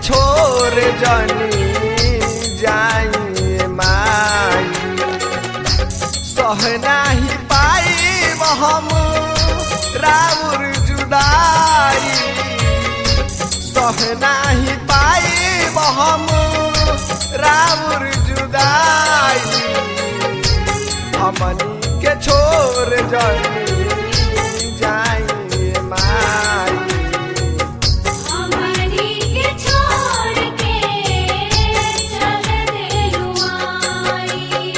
छोड़ जानी जाई माई सह नाही पाई हम राउर जुदाई सह नाही पाई हम राउर जुदाई हमनी के छोड़ जानी जाई माई हमनी के छोड़ के चल देलू माई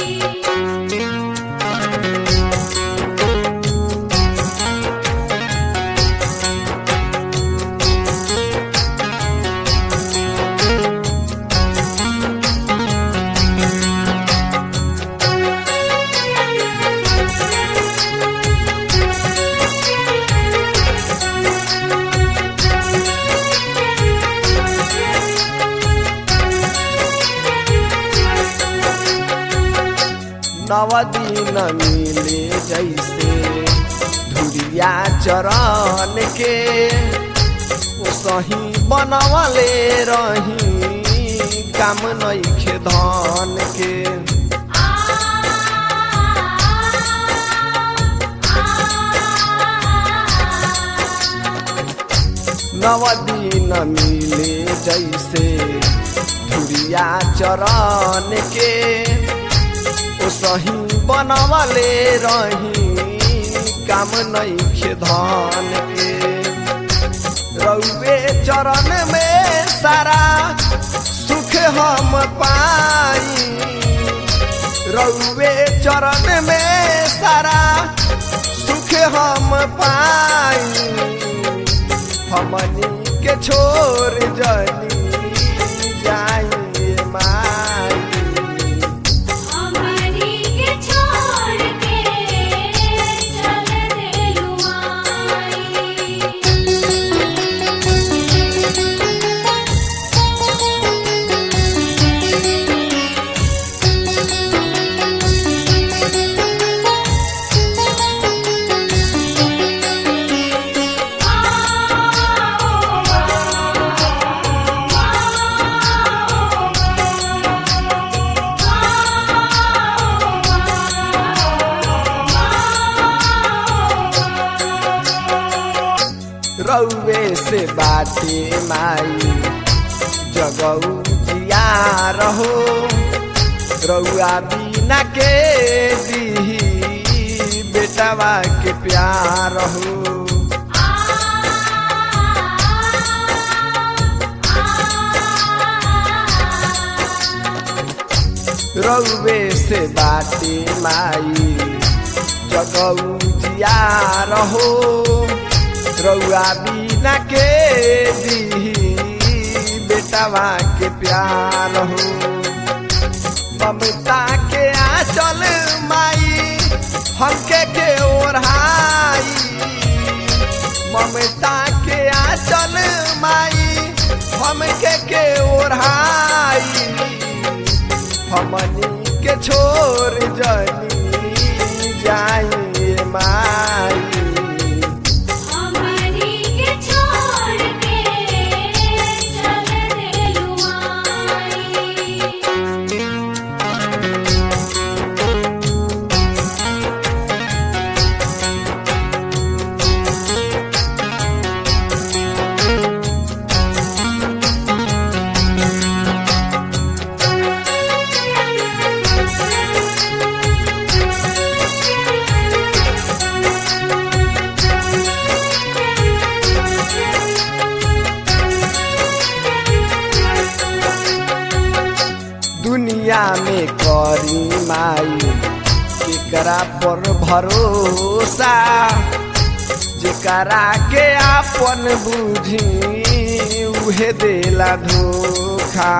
नवदीन मिले जैसे धुरिया चरण के ओ सही बनवले रही काम नइखे धन के नवदीन मिले जैसे धुरिया चरण के ओ सही बनवले रही काम नइखे धन के रउए चरण में सारा सुख हम पाई रउए चरण में सारा सुख हम पाई हमनी के छोड़ जानी जाई माई हमनी के छोड़ के चल देलू माई रउए से बाटे माई जगऊ जिया रहो रउआ बिना के दी बेटवा के प्यार हो रउए से बाटे माई जगऊ जिया रहो रउआ बिना के दी बेटवा के प्यार हो ममता के आंचल माई हमके के ओढ़ाई ममता के आंचल माई हमके के ओढ़ाई हमनी के छोड़ जानी जाई माई हमनी के छोड़ के चल देलू माई दुनिया में करी माई केकरा पर भरोसा जेकरा के आपन बुझी उहे देला धोखा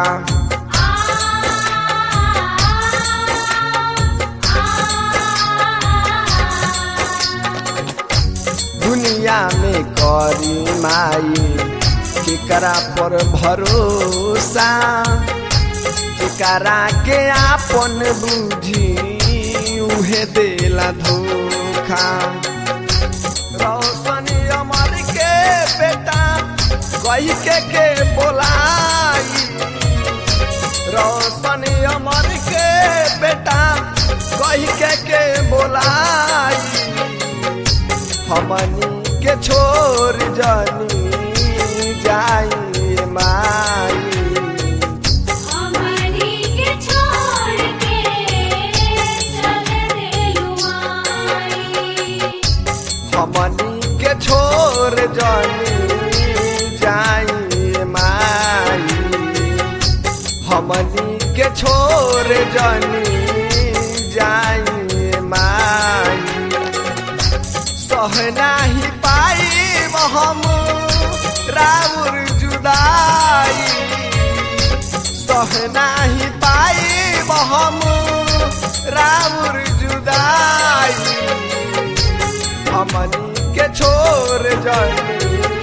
दुनिया में करी माई केकरा पर भरोसा जेकरा के आपन बुझी उहे देला धोखा रोशन अमर के बेटा कही के बोलाई रोशन अमर के बेटा कह के बोलाई हमनी के छोड़ जानी जाई माई हमनी के छोड़ के चल देलू माई हमनी के छोड़ जानी जाई माई हमनी के छोड़ जानी जाई माई सह नाही पाई हम राउर जुदाई सह नाही पाई हम राउर जुदाई हमनी के छोड़ जानी